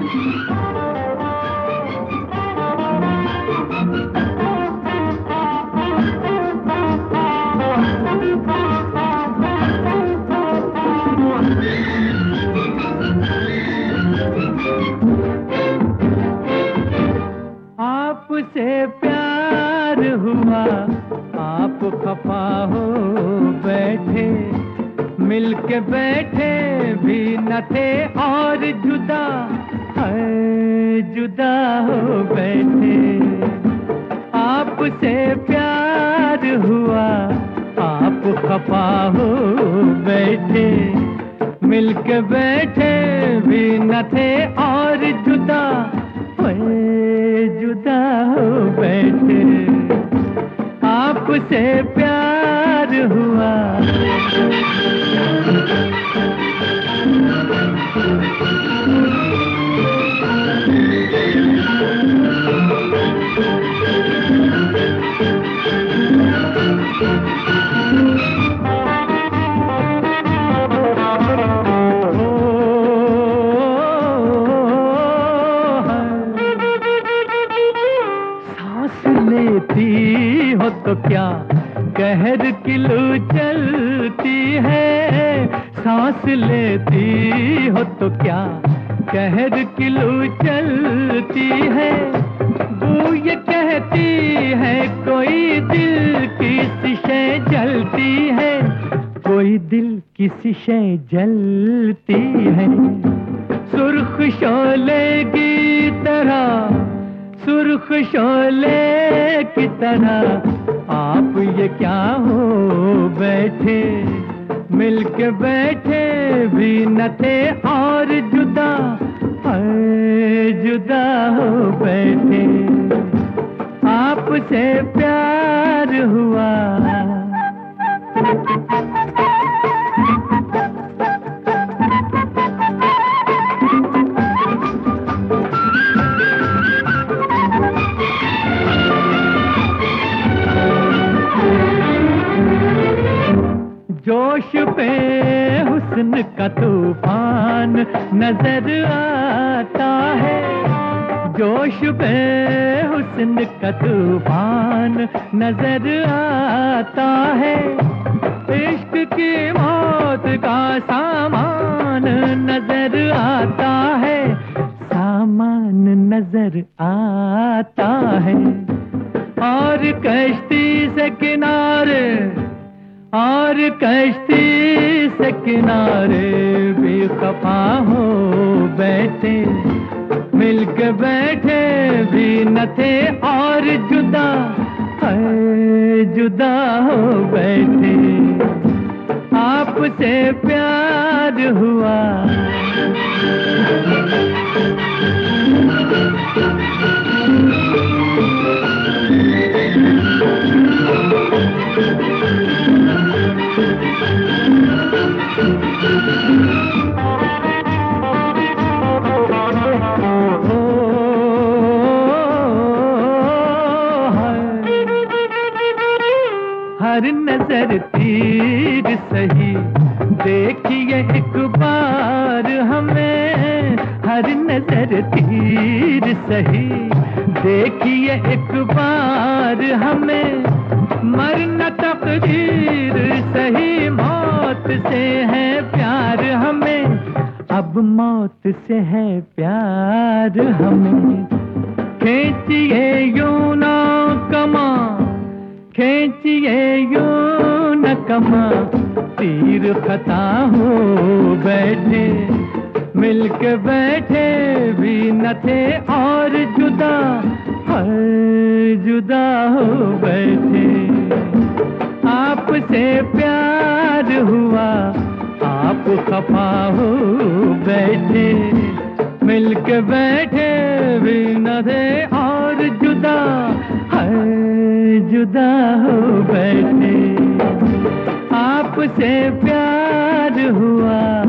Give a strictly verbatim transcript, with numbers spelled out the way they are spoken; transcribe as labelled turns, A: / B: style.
A: आपसे प्यार हुआ, आप खफा हो बैठे, मिलके बैठे भी न थे और जुदा है, जुदा हो बैठे। आपसे प्यार हुआ, आप खफा हो बैठे, मिलके बैठे भी न थे और जुदा है, जुदा हो बैठे। आपसे प्यार हुआ। लेती हो तो क्या कहर किलो चलती है, सांस लेती हो तो क्या कहर किलो चलती है। वो ये कहती है कोई दिल किसी शय जलती है, कोई दिल किसी शय जलती है। सुर्ख शोले की तरह, सुर्ख शोले की तरह आप ये क्या हो बैठे, मिलके बैठे भी न थे और जुदा है, जुदा हो बैठे। आपसे प्यार हुआ। जोश पे हुस्न का तूफान नजर आता है, जोश पे हुस्न का तूफान नजर आता है। इश्क की मौत का सामान नजर आता है, सामान नजर आता है। और कश्ती से किनारे, और कश्ती से किनारे बेखफा हो बैठे, मिलके बैठे भी न थे और जुदा है, जुदा हो बैठे। आपसे प्यार हुआ। हर नजर तीर सही देखिए एक बार हमें, हर नजर तीर सही देखिए एक बार हमें। मरना तकदीर सही, मौत से है प्यार हमें, अब मौत से है प्यार हमें। खींचिए यूं ना कमा, खींचिए यूं न कमा, तीर खता हो बैठे, मिलके बैठे भी न थे और जुदा है, जुदा हो बैठे। आपसे प्यार हुआ, आप खफा हो बैठे, मिलके बैठे भी न थे और जुदा है, जुदा हो बैठे। आपसे प्यार हुआ।